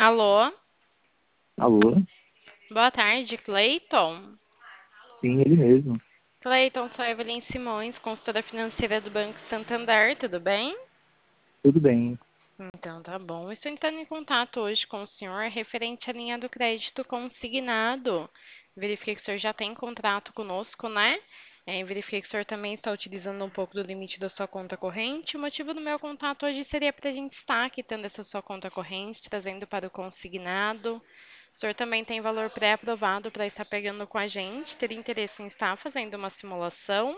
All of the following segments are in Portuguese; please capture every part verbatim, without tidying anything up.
Alô? Alô? Boa tarde, Cleiton. Sim, ele mesmo. Cleiton, sou a Evelyn Simões, consultora financeira do Banco Santander, tudo bem? Tudo bem. Então, tá bom. Estou entrando em contato hoje com o senhor referente à linha do crédito consignado. Verifiquei que o senhor já tem contrato conosco, né? É, verifiquei que o senhor também está utilizando um pouco do limite da sua conta corrente. O motivo do meu contato hoje seria para a gente estar quitando essa sua conta corrente, trazendo para o consignado. O senhor também tem valor pré-aprovado para estar pegando com a gente. Teria interesse em estar fazendo uma simulação?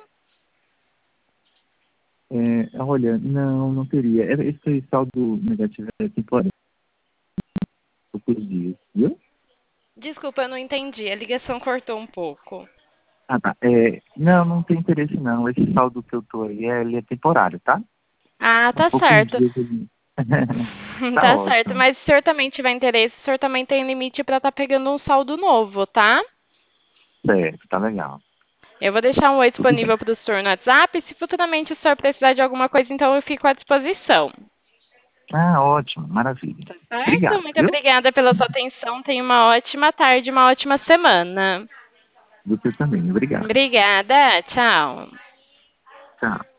É, olha, não, não teria. Era- Esse saldo negativo é temporário, por dias, viu? Desculpa, eu não entendi. A ligação cortou um pouco. Ah, tá. É, não, não tem interesse não. Esse saldo que eu tô aí, é, ele é temporário, tá? Ah, São tá poucos certo. dias ali. Tá Tá certo, ótimo. mas se o senhor também tiver interesse, o senhor também tem limite para estar pegando um saldo novo, tá? Certo, tá legal. Eu vou deixar um oi Tudo bem. disponível para o senhor no WhatsApp. Se futuramente o senhor precisar de alguma coisa, então eu fico à disposição. Ah, ótimo, maravilha. Tá certo? Obrigado, Muito viu? obrigada pela sua atenção. Tenha uma ótima tarde, uma ótima semana. Você também, obrigado. Obrigada. Tchau. Tchau.